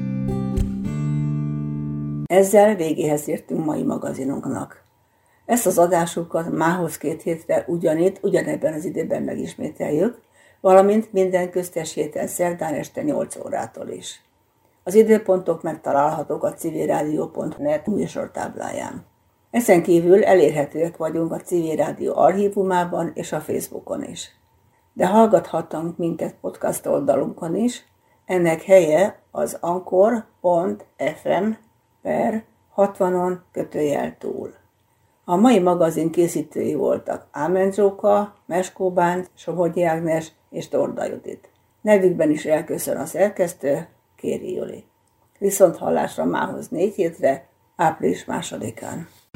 Ezzel végéhez értünk mai magazinunknak. Ezt az adásunkat mához két hétre ugyanitt, ugyanebben az időben megismételjük, valamint minden köztes héten szerdán este nyolc órától is. Az időpontok megtalálhatók a civilrádió pont net műsortábláján. Ezen kívül elérhetőek vagyunk a Civil Rádió archívumában és a Facebookon is. De hallgathatnak minket podcast oldalunkon is, ennek helye az anchor pont ef em per hatvanon kötőjel túl. A mai magazin készítői voltak Ámen Zsóka, Meskó Bánt, Somogyi Ágnes és Torda Judit. Nevükben is elköszön a szerkesztő, Kéri Juli. Viszont hallásra mához négy hétre, április másodikán.